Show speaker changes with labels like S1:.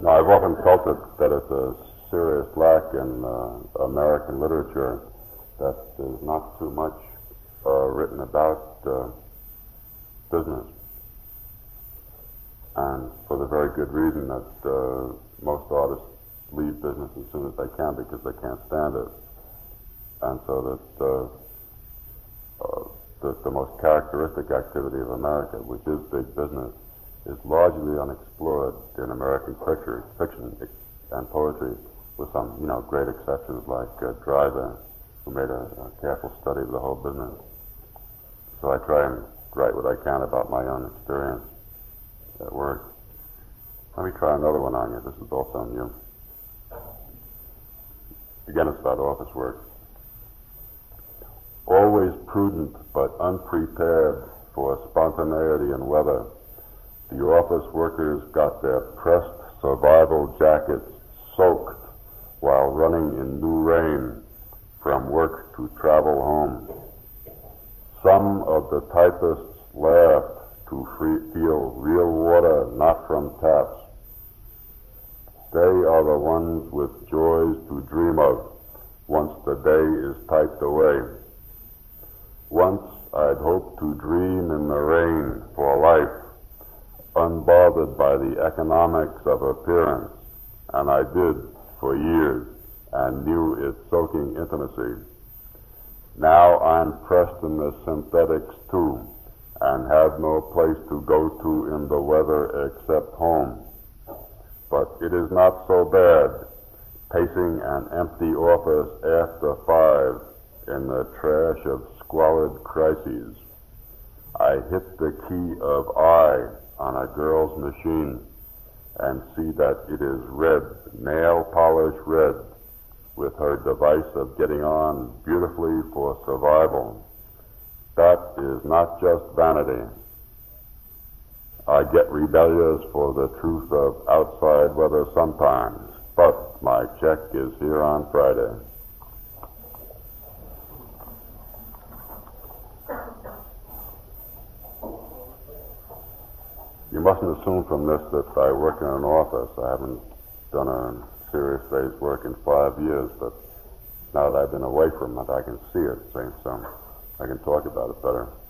S1: Now, I've often felt that it's a serious lack in American literature that there's not too much written about business. And for the very good reason that most artists leave business as soon as they can because they can't stand it. And so that the most characteristic activity of America, which is big business, is largely unexplored in American fiction and poetry, with some, great exceptions like Dryden, who made a careful study of the whole business. So I try and write what I can about my own experience at work. Let me try another one on you. This is also new. Again, it's about office work. Always prudent but unprepared for spontaneity and weather, the office workers got their pressed survival jackets soaked while running in new rain from work to travel home. Some of the typists laughed to feel real water not from taps. They are the ones with joys to dream of once the day is typed away. Once I'd hoped to dream in the rain for life, unbothered by the economics of appearance, and I did for years and knew its soaking intimacy. Now I'm pressed in the synthetics too, and have no place to go to in the weather except home. But it is not so bad, pacing an empty office after 5 in the trash of squalid crises. I hit the key of I on a girl's machine and see that it is red, nail polish red, with her device of getting on beautifully for survival. That is not just vanity. I get rebellious for the truth of outside weather sometimes, but my check is here on Friday. You mustn't assume from this that I work in an office. I haven't done a serious day's work in 5 years, but now that I've been away from it, I can see it, so I can talk about it better.